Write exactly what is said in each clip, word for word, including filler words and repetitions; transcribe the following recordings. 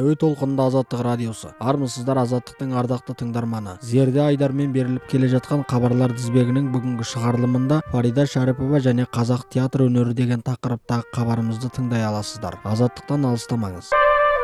Әуе толқынында Азаттық радиосы. Армысыздар Азаттықтың ардақты тыңдарманы. Зерде Айдармен беріліп келе жатқан хабарлар тізбегінің бүгінгі шығарылымында Фарида Шәріпова және қазақ театр өнері деген тақырыптағы хабарымызды тыңдай аласыздар. Азаттықтан алыстамаңыз.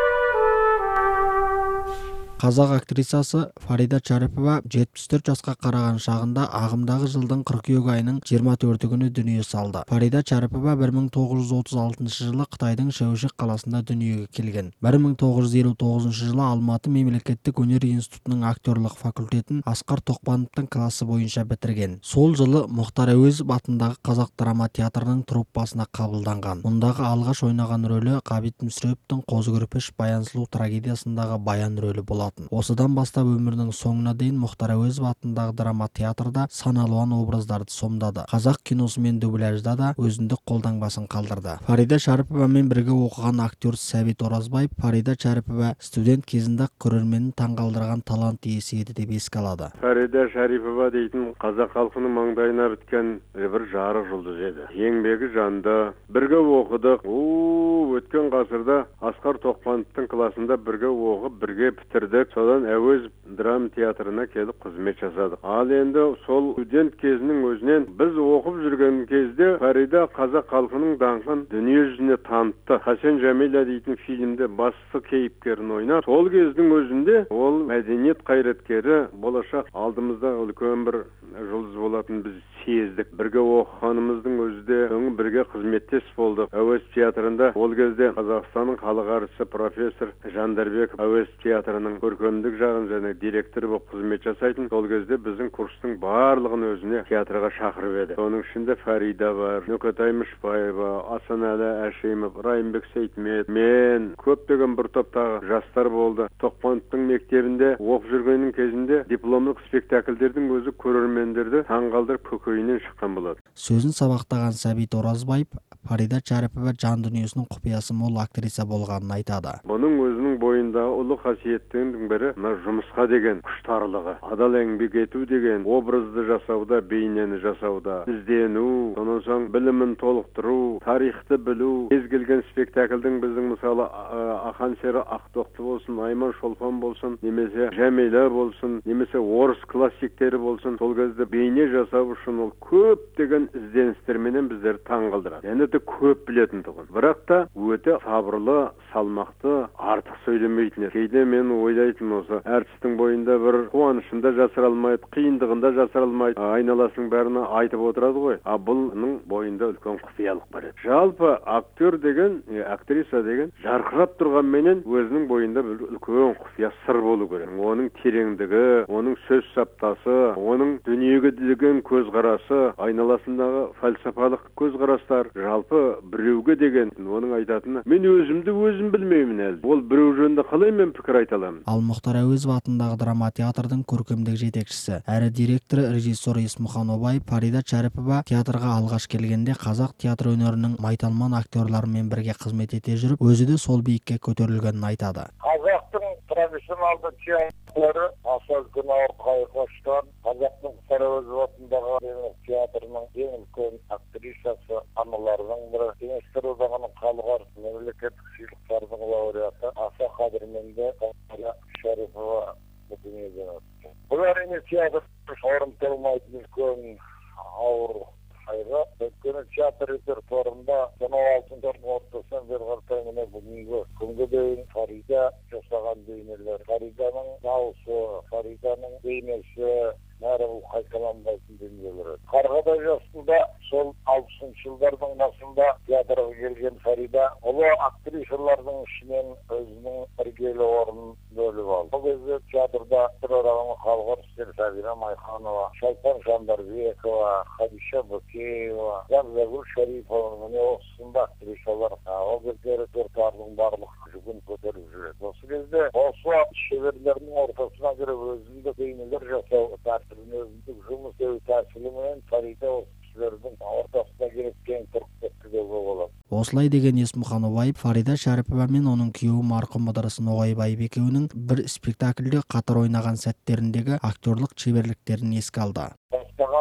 Қазақ актрисасы Фарида Шәріпова жетпіс төрт жасқа қараған шағында ағымдағы жылдың қыркүйек айының жиырма төрті күні дүние салды. Фарида Шәріпова бір мың тоғыз жүз отыз алтыншы жылы Қытайдың Шәушек қаласында дүниеге келген. бір мың тоғыз жүз елу тоғызыншы жылы Алматы мемлекеттік өнер институтының актерлық факультетін Асқар Тоқпановтың классы бойынша бітірген. Сол жылы Мұхтар Әуезов атындағы Қазақ драма театрының труппасына қабылданған. Мұндағы алғаш ойнаған рөлі Ғабит Мүсіреповтің Қозы көрпеш Баян сұлу трагедиясындағы баян рөлі болады. Осыдан бастап өмірінің соңына дейін Мұхтар Әуезов атындағы драма театрда сан алуан образдарды сомдады. Қазақ киносы мен дубляжда да өзіндік қолтаңбасын қалдырды. Фарида Шәріповамен бірге оқыған актер Сәбит Оразбаев Фарида Шәріпова студент кезінде көрерменін таңғалдырған талант иесі еді деп еске алады. Фарида Шәріпова дейтін қазақ халқының маңдайына біткен бір жарық жұлдыз еді. Еңбегі жанды, бірге оқыдық. О, өткен ғасырда Асқар Тоқпановтың классында бірге оқып, бірге бітірді. Содан Әуезов драма театрына келіп қызмет жасадық. Ал енді сол студент кезінің өзінен біз оқып жүрген кезде Фарида қазақ халқының даңқын дүние жүзіне танытты. Хасен Жәмила дейтін фильмде басты кейіпкерін ойнап, сол кездің өзінде ол мәдениет қайраткері, болашақ алдымызда үлкен бір жұлдыз болатын біз сездік. Бірге оқығанымыздың өзі де бірге қызметтес болдық. Әуезов театрында ол кезде Қазақстанның халық әртісі профессор Жандарбеков Әуезов театрының көркемдік жағын және директор болып қызмет жасайтын. Сол кезде біздің курстың барлығын өзіне театрға шақырып еді. Соның ішінде Фарида бар, Нүкетай Мышбаева, Асанәлі Әшимов, Райымбек Сейтмет, мен көптеген бір топтағы жастар болды. Тоқпановтың мектебінде оқып жүргеннің кезінде дипломдық спектакльдердің өзі көрермендерді таңғалдырып көкейінен шыққан болады. Сөзін сабақтаған Сәбит Оразбаев Фарида Шәріпова жан дүниесінің құпиясы мол актриса болғанын айтады. Бұның өзінің бойындағы ұлы қасиеттердің бірі мына жұмысқа деген құштарлығы, адал еңбек ету деген, образды жасауда, бейнені жасауда, іздену, сонан соң білімін толықтыру, тарихты білу. Кез келген спектакльдің біздің мысалы Ақан сері Ақтоқты болсын, Айман Шолпан болсын, немесе Жәмила болсын, немесе орыс классиктері болсын, сол кезде бейне жасау үшін ол көп деген ізденістерменен біздер таңғалдырады. Және де көп білетін тұғын. Бірақ та өте сабырлы, салмақты, артық сөйлемейтін. Кейде мен ойлайтын осы әртістің бойында бір қуанышында жасыра алмайды, қиындығында жасыра алмайды, айналасының бәріне айтып отырады ғой. А бұның бойында үлкен құпиялық бар еді. Жалпы актер деген, актриса деген жарқырап тұрғанменен өзінің бойында бір үлкен құпия сыр болу керек. Оның тереңдігі, оның сөз саптасы, оның дүниеге деген көзқарасы, айналасындағы фальсафалық көзқарастар, жалпы біреуге деген оның айтатыны мен өзімді өзім білмеймін әлі. Ол біреу жөнінде қалай мен пікір айта аламын. Ал Мұхтар Әуезов атындағы драма театрдың көркемдік жетекшісі, әрі директоры режиссер Есмұхан Обаев Фарида Шәріпова театрға алғаш келгенде қазақ театр өнерінің майталман актерларымен бірге қызмет ете жүріп, өзі де сол биікке көтерілгенін айтады. Қазақтың профессионалды театры аса үлкен ауыр қайғыштан қазақтың Мұхтар Әуезов атындағы театрының ең үлкен актрисасы аналарының бірі, Кеңестер одағының халық әртісі, мемлекеттік сыйлықтардың лауреаты аса қадірменді Фарида Шәріпова дүниеден өтті. Бұл әрине театр орындалмайтын үлкен ауыр қайғы. Өйткені театр репертуарында сонау алтыншының ортасынан бері қарай міне бүгінгі күнге дейін Фарида жасаған бейнелер, Фариданың дауысы, Фариданың бейнесі бәрі бұл қайталанбайтын дүниелер. Қарғадай жасында сол алпысыншы жылдардың басында театрға келген Фарида ұлы актрисалардың ішінен өзінің іргелі орнын бөліп алды. Бұл кезде театрда одағының халық әртістері Сәбира Майханова, Шолпан Жандарбекова, Хадиша Бөкеева, Жандаргүл Шарипова, міне осында актрисалар ол кезде репертуардың барлық жүгін көтеріп жүреді. Осы кезде осы шеберлердің ортасына кіріп өзіндік бейнелер жасау, өзіндік жұмыс деу тәсілімен Фарида осы кісілердің ортасына келіп кең тұрып кетті деуге болады. Осылай деген Есмұхан Обаев Фарида Шәріпова мен оның күйеуі марқұм Ыдырыс Ноғайбаев екеуінің бір спектакльде қатар ойнаған сәттеріндегі актерлік шеберліктерін еске алды. Бастаған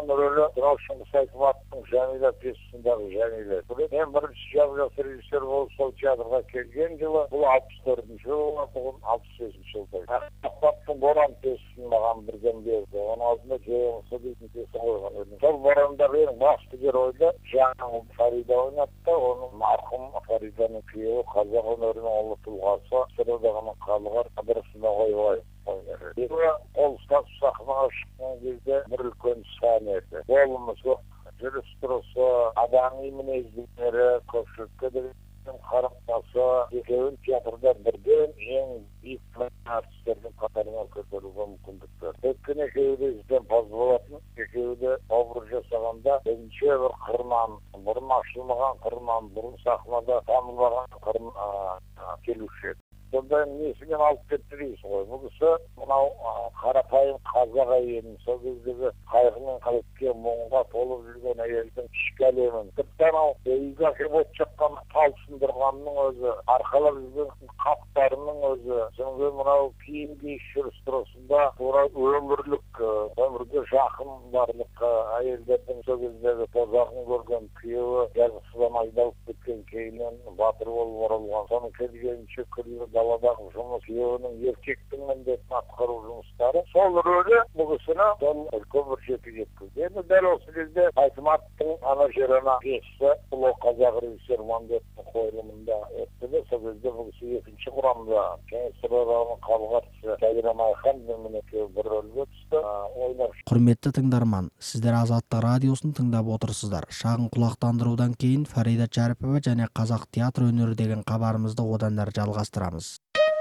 рөлі Шыңғыс Айтматовтың Жәмила пьесасындағы Жәмила. Мен бірінші жас режиссер болып сол театрға келген жылы, бұл алпыс төртінші жылы, бұл алпыс бесінші жылда. Ахматтың Боран пьесасын маған бірден берді. Оның алдында Жеңісі дейтін пьеса қойған едім. Сол Боранда менің басты геройды жаңа Фарида ойнатты. Оның марқұм Фариданың күйеуі қазақ өнерінің ұлы тұлғасы, Сырылдағының қалығар қадырысында қойылай. Екі қол ұстасып сахнаға шыққан кезде бір үлкен сән еді. Болымыз жоқ, жүріс-тұрысы, адами мінездіктері, көпшілікке деген қарым-қатынасы, екеуін театрда бірден ең биік артистердің қатарына көтеруге мүмкіндік берді. Өйткені екеуі де ізденімпаз болатын, екеуі де образ жасағанда бірінші бір қырынан, бұрын ашылмаған қырынан, бұрын сахнада танылмаған қырын келуші еді. Сонда несімен алып кетті дейсіз ғой. Бұл кісі мынау қарапайым қазақ әйелін, сол кездегі қайғы мен қайыпке мұңға толып жүрген әйелдің ішкі әлемін, тіпті анау үйге әкеп от жаққан талсындырғанның өзі, арқалап жүрген қаптарының өзі, соңғы мынау киім киіс жүріс-тұрысында тура өмірлік, өмірге жақын барлық әйелдердің сол кездегі тозағын көрген күйеуі жазықсыздан айдалып кеткен кейіннен батыр болып оралған. Соның келгенше күллі даладағы жұмыс, күйеуінің еркектің міндетін атқару жұмыстары, сол рөлі бұл кісіні сол үлкен бір жеті жеткізді. Енді дәл осы кезде Айтматовтың ана жерана пьесасы ұлы қазақ режиссер Мамбеттің қойылымында өтті. Сол кезде бұл кісі екінші құрамда Кеңестер одағының қабылғатшысы Сайрам Айхан мен екеуі бір рөлге түсті. Ойнап. Құрметті тыңдарман, сіздер Азаттық радиосын тыңдап отырсыздар. Шағын құлақтандырудан кейін Фарида Шәріпова және қазақ театр өнері деген хабарымызды одан әрі жалғастырамыз.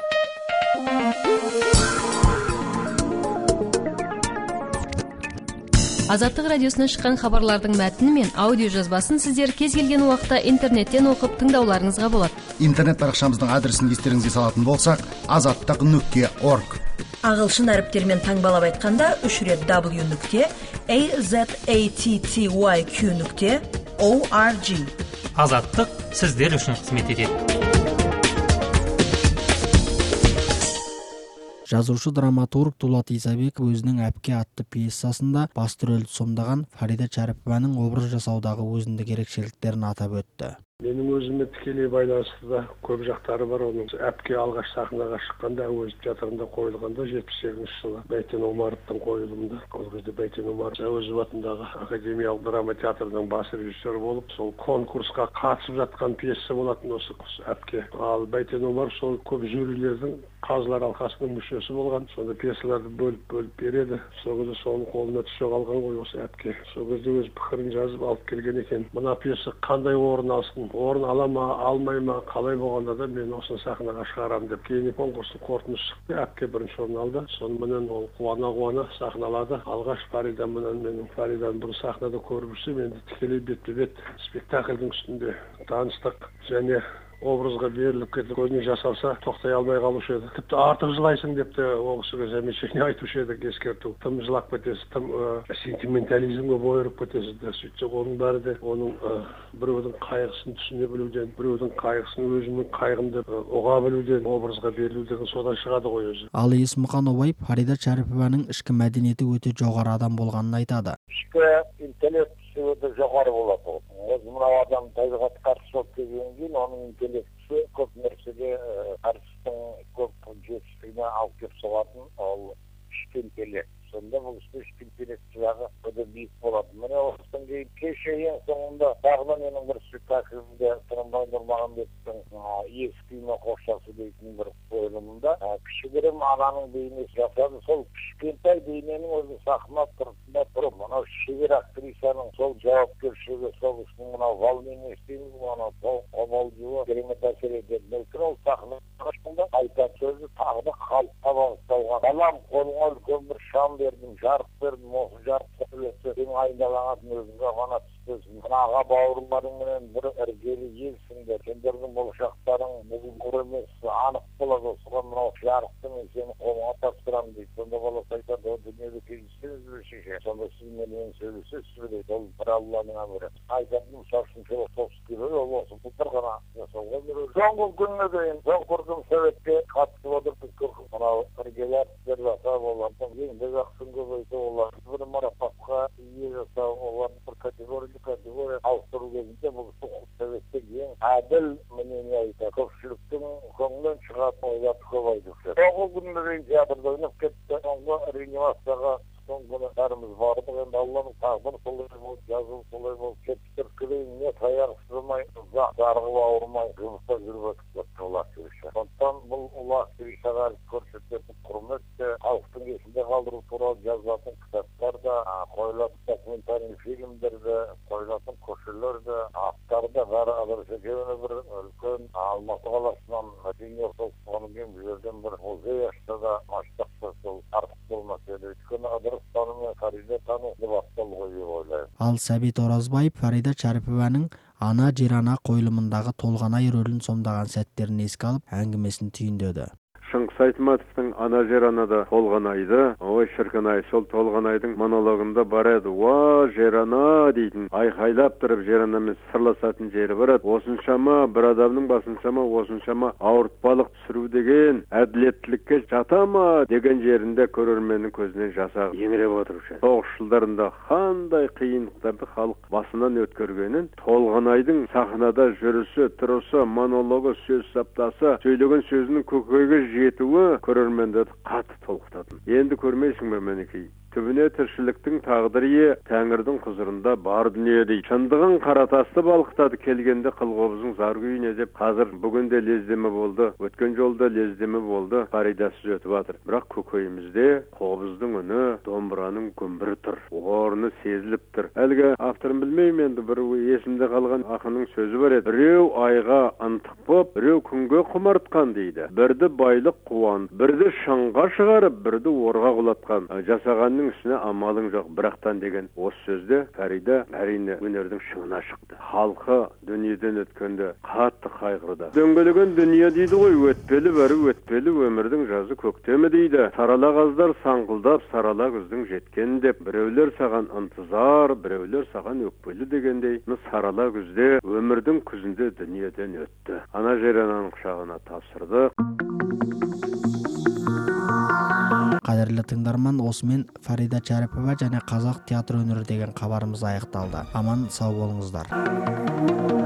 Азаттық радиосынан шыққан хабарлардың мәтіні мен аудио жазбасын сіздер кез келген уақытта интернеттен оқып тыңдауларыңызға болады. Интернет парақшамыздың адресін естеріңізге салатын болсақ, азаттық нүкте орг. Ағылшын әріптермен таңбалап айтқанда үш рет w нүкте azatty нүкте org. Азаттық сіздер үшін қызмет етеді. Жазушы драматург Дулат Исабеков өзінің «Әпке» атты пьесасында басты рөлді сомдаған Фарида Шәріпованың образ жасаудағы өзіндік ерекшеліктерін атап өтті. Менің өзіме тікелей байланысты да көп жақтары бар. Оның «Әпке» алғаш сахнаға шыққанда әуезов театрында қойылғанда жетпіс сегізінші жылы Бәйтен Омаровтың қойылымында. Ол кезде Бәйтен Омаров әуезов атындағы академиялық драма театрының бас режиссері болып, сол конкурсқа қатысып жатқан пьеса болатын осы «Әпке». Ал Бәйтен Омаров сол көп жюрилердің қазылар алқасының мүшесі болған. Сонда пьесаларды бөліп-бөліп береді. Сол кезде соның қолына түсе қалған ғой осы «Әпке». Сол кезде өз пікірін жазып алып келген екен. Мына пьеса қандай орын алсын, орын ала ма, алмай ма, қалай болғанда да мен осыны сахнаға шығарамын деп. Кейін конкурстың қорытындысы шықты. «Әпке» бірінші орын алды. Сонымен ол қуана-қуана сахналады. Алғаш Фарида менен менің Фариданы бұл сахнада көріп жүрсем, енді тікелей бетпе-бет спектакльдің үстінде таныстық және образға беріліп кетіп, көзіне жасалса тоқтай алмай қалушы еді. Тіпті артық жылайсың деп те ол кісіге замечание айтушы еді, ескерту. Тым жылап кетесіз, тым сентиментализмге бойырып кетесіз де. Сөйтсек оның бәрі де оның біреудің қайғысын түсіне білуден, біреудің қайғысын өзінің қайғымды ұға білуден, образға берілу деген содан шығады ғой өзі. Ал Есмұқан Обай Фарида Шәріпованың ішкі мәдениеті өте жоғары адам болғанын айтады. Ішкі интеллектісі өте жоғары болады. Өзі мынау адам табиғат қарсы болып келген кейін, оның интеллектісі көп нәрсеге қарсының көп жетістігіне алып келіп соғатын, ол ішкі интеллект. Сонда бұл ішкі интеллекті жағы өте биік болады. Міне осыдан кейін кеше ең соңында тағы да менің бір спектаклімде Тұрымбай Нұрмағамбеттің ескі үйме қоштасы дейтін бір қойылымында кішігірім ананың бейнесі жасады. Сол кішкентай бейненің өзі сахна тұрысында тұрып, мынау шебер актрисаның сол жауапкершілігі, сол үшін мынау волнение істейміз, мынау қобалжуы керемет әсер етеді. Мүмкін ол сахнаға шыққанда айтар сөзі тағы да халыққа бағытталған. Балам, қолыңа үлкен бір шам бердім, жарық бердім, осы жарық сәулесі сенің айналаңатын өзіңге ғана түспесін. Мына аға бауырларыңмен бір іргелі елсіңдер. Сендердің болашақтарың бүгін емес, анық болады. Осыған мынау жарықты мен сені қолыңа тапсырамын дейді. Сонда баласы айтады, о дүниеде кездессеңіз бе шеше. Сонда сіз менімен сөйлесесіз бе дейді. Ол бір Алланың әмірі. Айтады, мысалы үшін философский рөл, ол осы былтыр ғана жасауға береді. Соңғы күніне дейін конкурстың советке қатысып отырдық. Мынау іргелі әртістер жасап олардың еңбек ақысын көбейтіп, олар бір марапатқа ие жасап тіл менен айтады. Көпшіліктің көңілінен шығатын ойларды көп айтып жүр. Соңғы күндері театрда ойнап кетті. Соңғы реанимацияға соңғы бәріміз бардық. Енді Алланың тағдыры солай болды, жазуы солай болды. Кетіп кілейіне таяқ сызмай, жарғып ауырмай, жұмыста жүріп өтіп ұлы актриса. Сондықтан бұл ұлы актрисаға көрсететін құрмет те, халықтың есінде қалдыру туралы жазылатын кітаптар да, қойылатын документарный фильмдер де, қойылатын көшелер де, аттар да бәрі Адыршекеевіне бір үлкен Алматы қаласынан мәдени орталықтан кейін бұл жерден бір музей ашса да, масштабта сол артық болмас еді. Өйткені Адырханым мен Фарида тану басталуға деп ойлаймын. Ал Сәбит Оразбаев Фарида Шәріпованың Ана жер ана қойылымындағы толғанай рөлін сомдаған сәттерін еске алып, әңгімесін түйіндеді. Шыңғыс Айтматовтың Ана жер анада толғанайды, ой шіркін-ай, сол толғанайдың монологында бар еді. Уа, жер ана дейтін, айқайлап тұрып жер анамен сырласатын жері бар еді. Осыншама бір адамның басыншама осыншама ауыртпалық түсіру деген әділеттілікке жата ма деген жерінде көрерменнің көзінен жасақ еңіреп отырушы. Соғыс жылдарында қандай қиындықтарды халық басынан өткергенін, толғанайдың сахнада жүрісі, тұрысы, монологы, сөз саптасы, сөйлеген сөзінің көкейге жетуі көрермендерді қатты толқытатын. Енді көрмейсің бе мінекей? Түбіне тіршіліктің тағдыры Тәңірдің құзырында бар дүние дейді. Шындығын қаратасты балқытады келгенде қылғобыздың зар күйіне деп. Қазір бүгінде лездеме болды, өткен жолда лездеме болды, Фаридасыз өтіп жатыр. Бірақ көкейімізде қобыздың үні, домбыраның күмбірі тұр, орны сезіліп тұр. Әлгі авторын білмеймін, енді бір есімде қалған ақынның сөзі бар еді. Біреу айға ынтық боп, біреу күнге құмартқан дейді. Бірді байлық қуан, бірді шыңға шығарып, бірді орға құлатқан. Жасағанның үстіне амалың жоқ бірақтан деген осы сөзде Фарида әрине өнердің шыңына шықты. Халқы дүниеден өткенде қатты қайғырды. Дөңгелеген дүние дейді ғой, өтпелі бәрі өтпелі, өмірдің жазы көктемі дейді. Сарала қаздар саңғылдап, сарала күздің жеткен деп, біреулер саған ынтызар, біреулер саған өкпелі дегендей, сарала күзде өмірдің күзінде дүниеден өтті. Ана жер ананың құшағына тапсырды. Қадірлі тыңдарман, осымен Фарида Шәріпова және қазақ театр өнері деген хабарымыз аяқталды. Аман сау болыңыздар.